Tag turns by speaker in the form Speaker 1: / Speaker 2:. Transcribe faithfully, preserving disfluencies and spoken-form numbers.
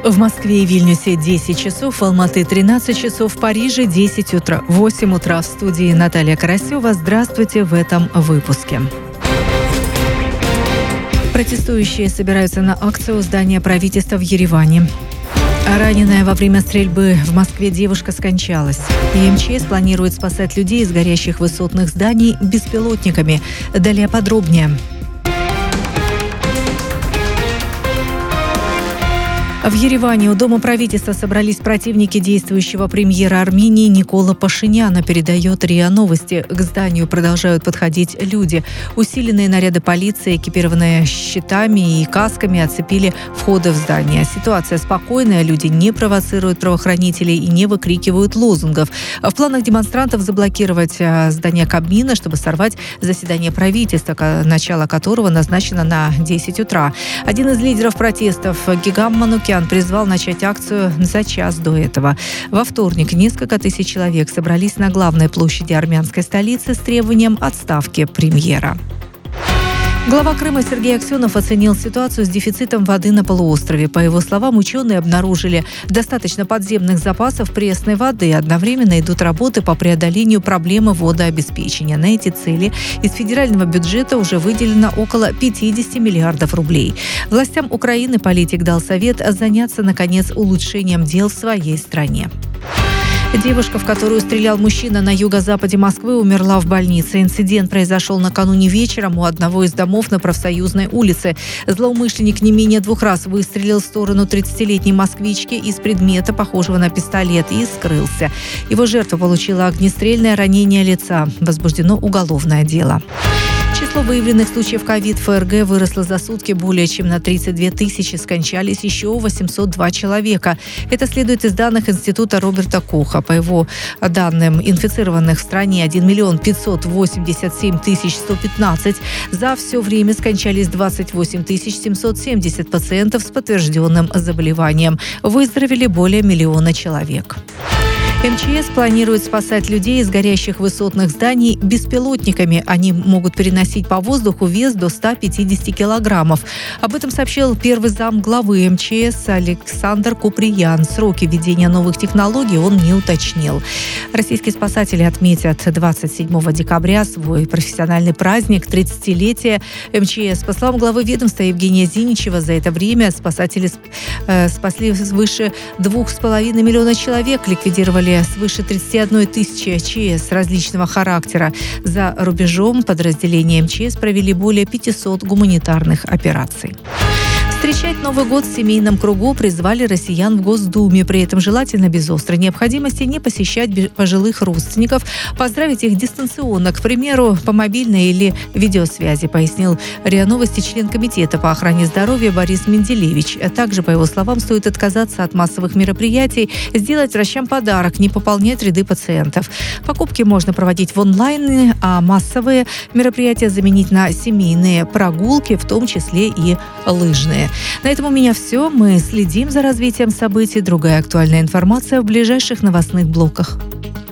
Speaker 1: В Москве и Вильнюсе десять часов, в Алматы тринадцать часов, в Париже десять утра, восемь утра. В студии Наталья Карасева. Здравствуйте в этом выпуске. Протестующие собираются на акцию у здания правительства в Ереване. Раненая во время стрельбы в Москве девушка скончалась. И МЧС планирует спасать людей из горящих высотных зданий беспилотниками. Далее подробнее. В Ереване у Дома правительства собрались противники действующего премьера Армении Никола Пашиняна, передает РИА Новости. К зданию продолжают подходить люди. Усиленные наряды полиции, экипированные щитами и касками, оцепили входы в здание. Ситуация спокойная, люди не провоцируют правоохранителей и не выкрикивают лозунгов. В планах демонстрантов заблокировать здание Кабмина, чтобы сорвать заседание правительства, начало которого назначено на десять утра. Один из лидеров протестов, Гигам Манукян, призвал начать акцию за час до этого. Во вторник несколько тысяч человек собрались на главной площади армянской столицы с требованием отставки премьера. Глава Крыма Сергей Аксенов оценил ситуацию с дефицитом воды на полуострове. По его словам, ученые обнаружили достаточно подземных запасов пресной воды. Одновременно идут работы по преодолению проблемы водообеспечения. На эти цели из федерального бюджета уже выделено около пятьдесят миллиардов рублей. Властям Украины политик дал совет заняться, наконец, улучшением дел в своей стране. Девушка, в которую стрелял мужчина на юго-западе Москвы, умерла в больнице. Инцидент произошел накануне вечером у одного из домов на Профсоюзной улице. Злоумышленник не менее двух раз выстрелил в сторону тридцатилетней москвички из предмета, похожего на пистолет, и скрылся. Его жертва получила огнестрельное ранение лица. Возбуждено уголовное дело. Число выявленных случаев ковид в ФРГ выросло за сутки более чем на тридцать две тысячи. Скончались еще восемьсот два человека. Это следует из данных Института Роберта Коха. По его данным, инфицированных в стране один миллион пятьсот восемьдесят семь тысяч сто пятнадцать. За все время скончались двадцать восемь тысяч семьсот семьдесят пациентов с подтвержденным заболеванием. Выздоровели более миллиона человек. МЧС планирует спасать людей из горящих высотных зданий беспилотниками. Они могут переносить по воздуху вес до ста пятидесяти килограммов. Об этом сообщил первый зам главы МЧС Александр Куприян. Сроки введения новых технологий он не уточнил. Российские спасатели отметят двадцать седьмого декабря свой профессиональный праздник, тридцатилетие МЧС. По словам главы ведомства Евгения Зиничева, за это время спасатели э, спасли свыше двух с половиной миллиона человек, ликвидировали свыше тридцати одной тысячи ЧС различного характера. За рубежом подразделения МЧС провели более пятисот гуманитарных операций. Встречать Новый год в семейном кругу призвали россиян в Госдуме. При этом желательно без острой необходимости не посещать пожилых родственников, поздравить их дистанционно, к примеру, по мобильной или видеосвязи, пояснил РИА Новости член комитета по охране здоровья Борис Менделевич. Также, по его словам, стоит отказаться от массовых мероприятий, сделать врачам подарок, не пополнять ряды пациентов. Покупки можно проводить в онлайне, а массовые мероприятия заменить на семейные прогулки, в том числе и лыжные. На этом у меня все. Мы следим за развитием событий. Другая актуальная информация в ближайших новостных блоках.